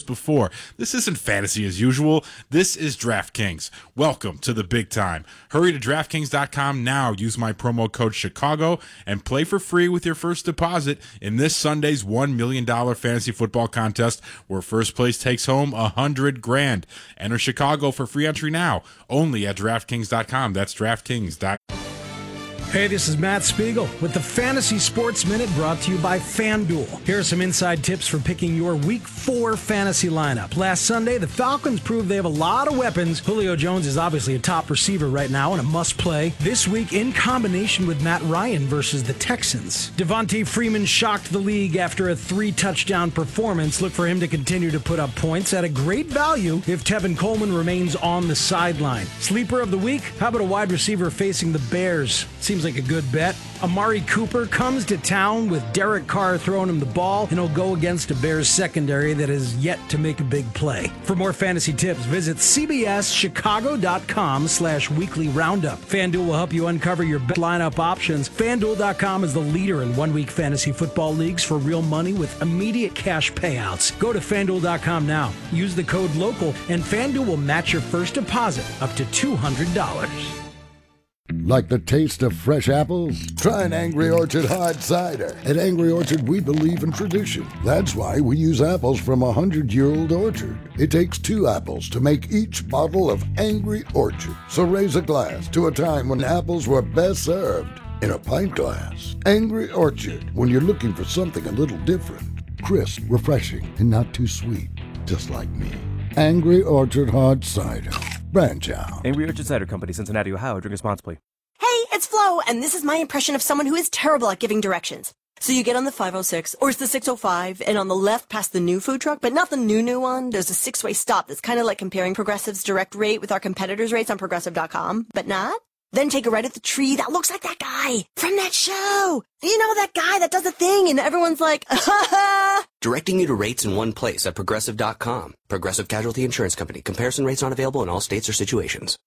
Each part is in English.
before. This isn't fantasy as usual. This is DraftKings. Welcome to the big time. Hurry to DraftKings.com now. Use my promo code Chicago and play for free with your first deposit in this Sunday's $1 million fantasy football contest where first place takes home $100,000. Enter Chicago for free entry now, only at DraftKings.com. That's DraftKings.com. Hey, this is Matt Spiegel with the Fantasy Sports Minute brought to you by FanDuel. Here are some inside tips for picking your Week 4 fantasy lineup. Last Sunday, the Falcons proved they have a lot of weapons. Julio Jones is obviously a top receiver right now and a must-play. This week, in combination with Matt Ryan versus the Texans. Devontae Freeman shocked the league after a 3-touchdown performance. Look for him to continue to put up points at a great value if Tevin Coleman remains on the sideline. Sleeper of the week? How about a wide receiver facing the Bears? Seems like a good bet. Amari Cooper comes to town with Derek Carr throwing him the ball, and he'll go against a Bears secondary that has yet to make a big play. For more fantasy tips, visit cbschicago.com/weekly roundup. FanDuel will help you uncover your best lineup options. FanDuel.com is the leader in one-week fantasy football leagues for real money with immediate cash payouts. Go to FanDuel.com now. Use the code LOCAL, and FanDuel will match your first deposit up to $200. Like the taste of fresh apples? Try an Angry Orchard hard cider. At Angry Orchard, we believe in tradition. That's why we use apples from a 100-year-old orchard. It takes 2 apples to make each bottle of Angry Orchard. So raise a glass to a time when apples were best served in a pint glass. Angry Orchard, when you're looking for something a little different. Crisp, refreshing, and not too sweet. Just like me. Angry Orchard hard cider. Branch out. Angry Orchard Cider Company, Cincinnati, Ohio. Drink responsibly. Hey, it's Flo, and this is my impression of someone who is terrible at giving directions. So you get on the 506, or it's the 605, and on the left past the new food truck, but not the new one, there's a 6-way stop that's kind of like comparing Progressive's direct rate with our competitors' rates on Progressive.com, but not. Then take a right at the tree that looks like that guy from that show. You know, that guy that does a thing, and everyone's like, Directing you to rates in one place at Progressive.com. Progressive Casualty Insurance Company. Comparison rates not available in all states or situations.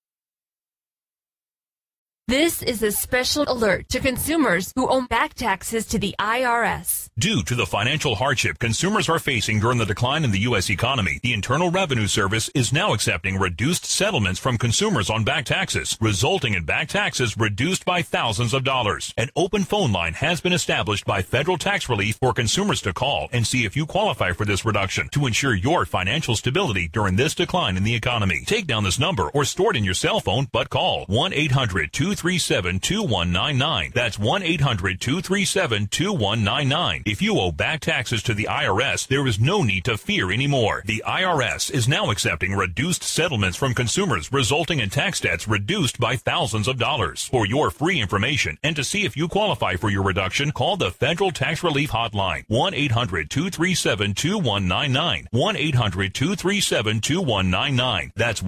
This is a special alert to consumers who owe back taxes to the IRS. Due to the financial hardship consumers are facing during the decline in the U.S. economy, the Internal Revenue Service is now accepting reduced settlements from consumers on back taxes, resulting in back taxes reduced by thousands of dollars. An open phone line has been established by Federal Tax Relief for consumers to call and see if you qualify for this reduction to ensure your financial stability during this decline in the economy. Take down this number or store it in your cell phone, but call 1-800-237-2199. That's 1-800-237-2199. If you owe back taxes to the IRS, there is no need to fear anymore. The IRS is now accepting reduced settlements from consumers, resulting in tax debts reduced by thousands of dollars. For your free information and to see if you qualify for your reduction, call the Federal Tax Relief Hotline, 1-800-237-2199. 1-800-237-2199. That's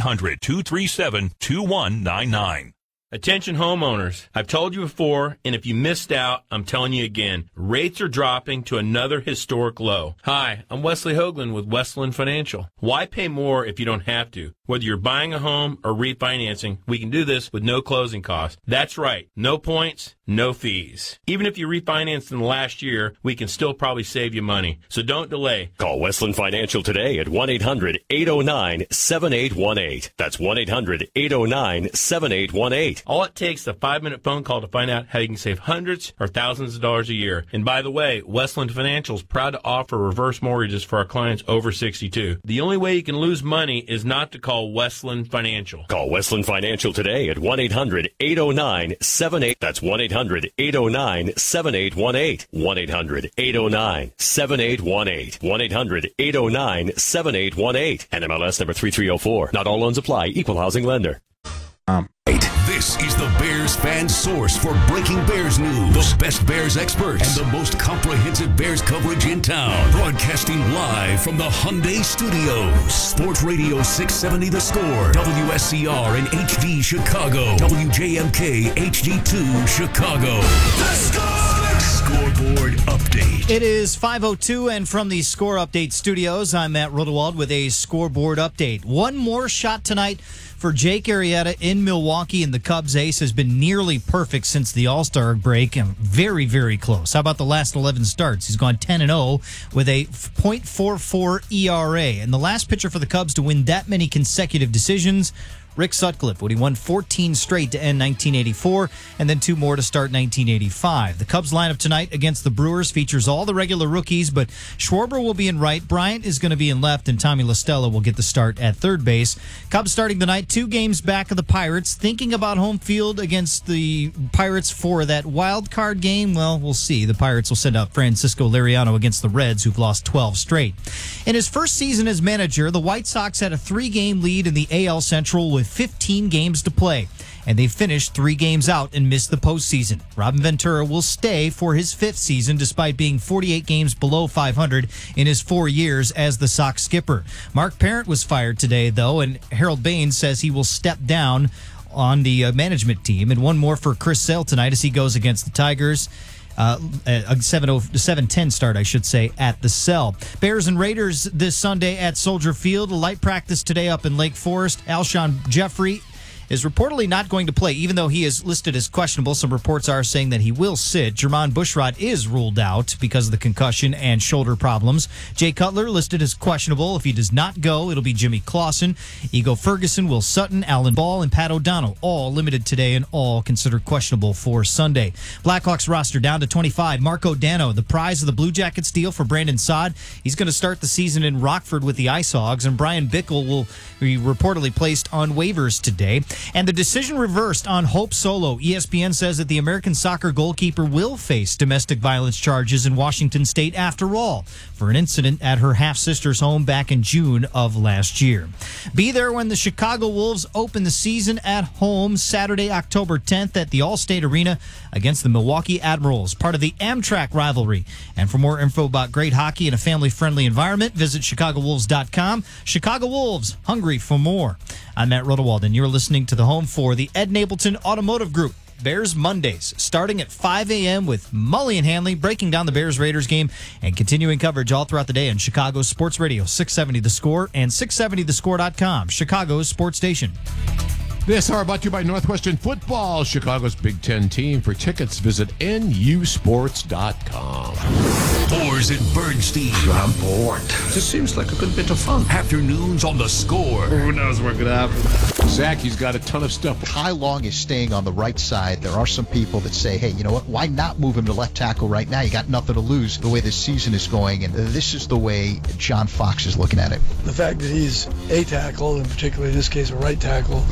1-800-237-2199. Attention homeowners, I've told you before, and if you missed out, I'm telling you again, rates are dropping to another historic low. Hi, I'm Wesley Hoagland with Westland Financial. Why pay more if you don't have to? Whether you're buying a home or refinancing, we can do this with no closing costs. That's right, no points, no fees. Even if you refinanced in the last year, we can still probably save you money. So don't delay. Call Westland Financial today at 1-800-809-7818. That's 1-800-809-7818. All it takes is a 5-minute phone call to find out how you can save hundreds or thousands of dollars a year. And by the way, Westland Financial is proud to offer reverse mortgages for our clients over 62. The only way you can lose money is not to call Westland Financial. Call Westland Financial today at 1-800-809-7818. That's 1-800-809-7818. 1-800-809-7818. 1-800-809-7818. And MLS number 3304. Not all loans apply. Equal housing lender. This is the Bears fan source for breaking Bears news. The best Bears experts and the most comprehensive Bears coverage in town. Broadcasting live from the Hyundai Studios. Sports Radio 670 The Score. WSCR in HD Chicago. WJMK HD2 Chicago. The Score! Scoreboard Update. It is 5:02, and from the Score Update studios, I'm Matt Rodewald with a Scoreboard Update. One more shot tonight for Jake Arrieta in Milwaukee, and the Cubs ace has been nearly perfect since the All-Star break, and very, very close. How about the last 11 starts? He's gone 10-0 with a .44 ERA, and the last pitcher for the Cubs to win that many consecutive decisions, Rick Sutcliffe, when he won 14 straight to end 1984, and then 2 more to start 1985. The Cubs lineup tonight against the Brewers features all the regular rookies, but Schwarber will be in right, Bryant is going to be in left, and Tommy La Stella will get the start at third base. Cubs starting tonight, 2 games back of the Pirates, thinking about home field against the Pirates for that wild card game. Well, we'll see. The Pirates will send out Francisco Liriano against the Reds, who've lost 12 straight. In his first season as manager, the White Sox had a 3-game lead in the AL Central with 15 games to play, and they finished 3 games out and missed the postseason. Robin Ventura will stay for his 5th season despite being 48 games below 500 in his 4 years as the Sox skipper. Mark Parent was fired today, though, and Harold Baines says he will step down on the management team. And one more for Chris Sale tonight as he goes against the Tigers. A 7-10 start, I should say, at the Cell. Bears and Raiders this Sunday at Soldier Field. A light practice today up in Lake Forest. Alshon Jeffrey is reportedly not going to play, even though he is listed as questionable. Some reports are saying that he will sit. Jermon Bushrod is ruled out because of the concussion and shoulder problems. Jay Cutler listed as questionable. If he does not go, it'll be Jimmy Clausen, Ego Ferguson, Will Sutton, Alan Ball, and Pat O'Donnell, all limited today and all considered questionable for Sunday. Blackhawks roster down to 25. Marco Dano, the prize of the Blue Jackets deal for Brandon Saad. He's going to start the season in Rockford with the Ice Hogs, and Brian Bickle will be reportedly placed on waivers today. And the decision reversed on Hope Solo. ESPN says that the American soccer goalkeeper will face domestic violence charges in Washington State after all for an incident at her half-sister's home back in June of last year. Be there when the Chicago Wolves open the season at home Saturday, October 10th at the Allstate Arena against the Milwaukee Admirals, part of the Amtrak rivalry. And for more info about great hockey in a family-friendly environment, visit ChicagoWolves.com. Chicago Wolves, hungry for more. I'm Matt Rodewald, and you're listening to the home for the Ed Napleton Automotive Group. Bears Mondays, starting at 5 a.m. with Mully and Hanley, breaking down the Bears-Raiders game and continuing coverage all throughout the day on Chicago Sports Radio, 670 The Score and 670thescore.com, Chicago's sports station. This hour brought to you by Northwestern Football, Chicago's Big Ten team. For tickets, visit nusports.com. Boers and Bernstein. I'm bored. This seems like a good bit of fun. Afternoons on the Score. Who knows what could happen? Zach, he's got a ton of stuff. Kai Long is staying on the right side. There are some people that say, hey, you know what? Why not move him to left tackle right now? You got nothing to lose the way this season is going. And this is the way John Fox is looking at it. The fact that he's a tackle, and particularly in this case a right tackle,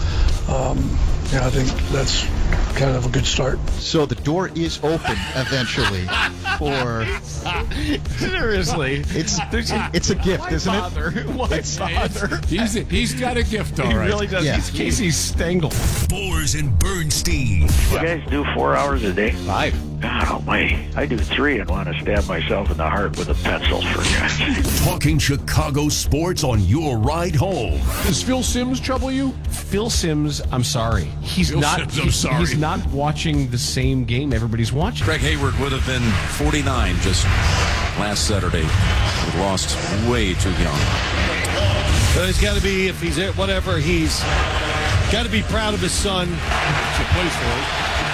I think that's kind of a good start. So the door is open eventually for... Seriously. It's a gift, isn't it? What father? He's got a gift, all right. He really does. Yeah. He's Casey Stengel. Boers and Bernstein. You guys do 4 hours a day? 5. God almighty. I do 3 and want to stab myself in the heart with a pencil, for God's sake. Talking Chicago sports on your ride home. Does Phil Simms trouble you? Phil Simms, I'm sorry. He's Phil not. Simms, I'm sorry. He's not watching the same game everybody's watching. Craig Hayward would have been 49 just last Saturday. He lost way too young. So he's got to be, if he's at whatever, he's got to be proud of his son. He plays for it.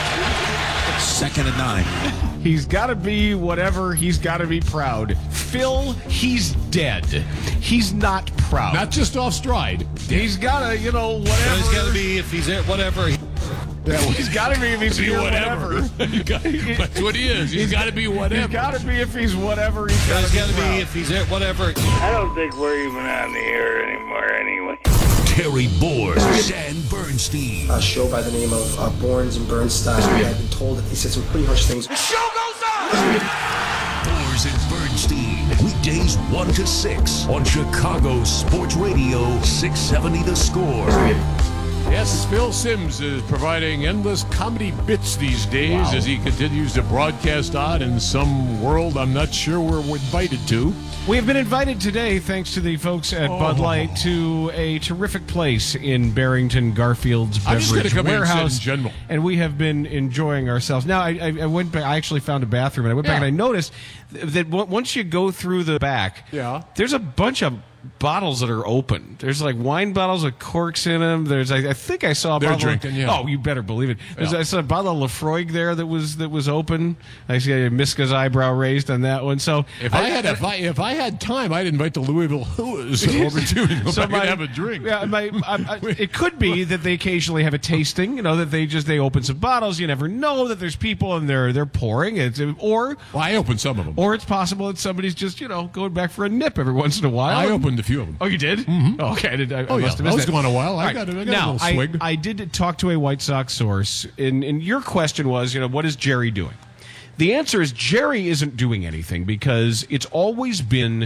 2nd and 9. He's got to be whatever. He's got to be proud. Phil, he's dead. He's not proud. Not just off stride. He's got to, whatever. So he's got to be, if he's at whatever. He's got to be if he's whatever. That's what he is. He's got to be whatever. He's got to be if he's whatever. He's So got he's to got to be, if he's at whatever. I don't think we're even on the air anymore anyway. Terry Boers, Dan Bernstein. A show by the name of Borns and Bernstein. I've been told that he said some pretty harsh things. The show goes on! Boers and Bernstein. Weekdays 1 to 6 on Chicago Sports Radio, 670 The Score. Yes, Phil Simms is providing endless comedy bits these days as he continues to broadcast on in some world I'm not sure we're invited to. We have been invited today, thanks to the folks at Bud Light, to a terrific place in Barrington Garfield's Beverage Warehouse. In general. And we have been enjoying ourselves. Now, I went back, I actually found a bathroom, and I went back and I noticed that once you go through the back, there's a bunch of bottles that are open. There's like wine bottles with corks in them. There's, I think I saw a They're bottle. drinking, yeah. Oh, you better believe it. I saw a bottle of Lafroig there that was open. I see Miska's eyebrow raised on that one. So if I had time, I'd invite the Louisville Who's over too and go back and have a drink. Yeah, it could be that they occasionally have a tasting. You know, that they open some bottles. You never know that there's people and they're pouring it. Or I opened some of them. Or it's possible that somebody's just going back for a nip every once in a while. I opened a few of them. Oh, you did? Mm-hmm. Oh, okay. I must have missed I was that. going a while. I got a little swig. I did talk to a White Sox source, and your question was, what is Jerry doing? The answer is Jerry isn't doing anything because it's always been